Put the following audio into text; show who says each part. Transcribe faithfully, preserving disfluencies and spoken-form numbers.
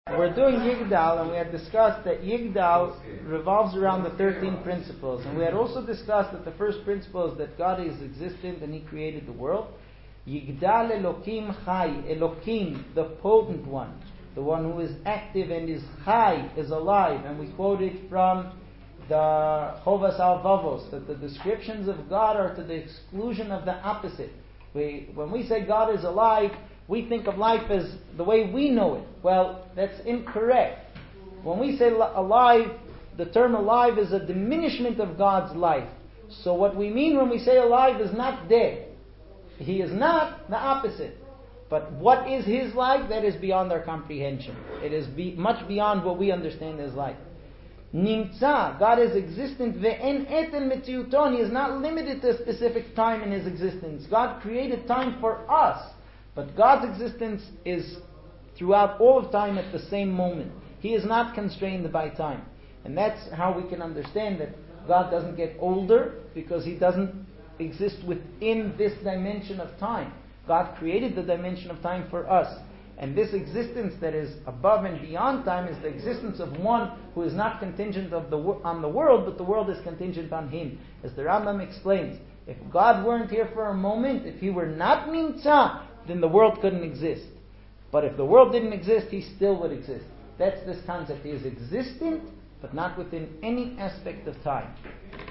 Speaker 1: We're doing Yigdal, and we had discussed that Yigdal revolves around the thirteen principles. And we had also discussed that the first principle is that God is existent and He created the world. Yigdal Elokim Chai, Elokim, the potent one, the one who is active and is Chai, is alive. And we quoted from the Chovas Al-Vavos that the descriptions of God are to the exclusion of the opposite. We, when we say God is alive, we think of life as the way we know it. Well, that's incorrect. When we say alive, the term alive is a diminishment of God's life. So what we mean when we say alive is not dead. He is not the opposite. But what is His life? That is beyond our comprehension. It is be, much beyond what we understand as life. Nimtza, God is existent. Ve'en eten metziuton. He is not limited to a specific time in His existence. God created time for us. But God's existence is throughout all of time at the same moment. He is not constrained by time. And that's how we can understand that God doesn't get older, because He doesn't exist within this dimension of time. God created the dimension of time for us. And this existence that is above and beyond time is the existence of one who is not contingent of the, on the world, but the world is contingent on Him. As the Rambam explains, if God weren't here for a moment, if He were not Nimtza, then the world couldn't exist. But if the world didn't exist, He still would exist. That's this concept. He is existent, but not within any aspect of time.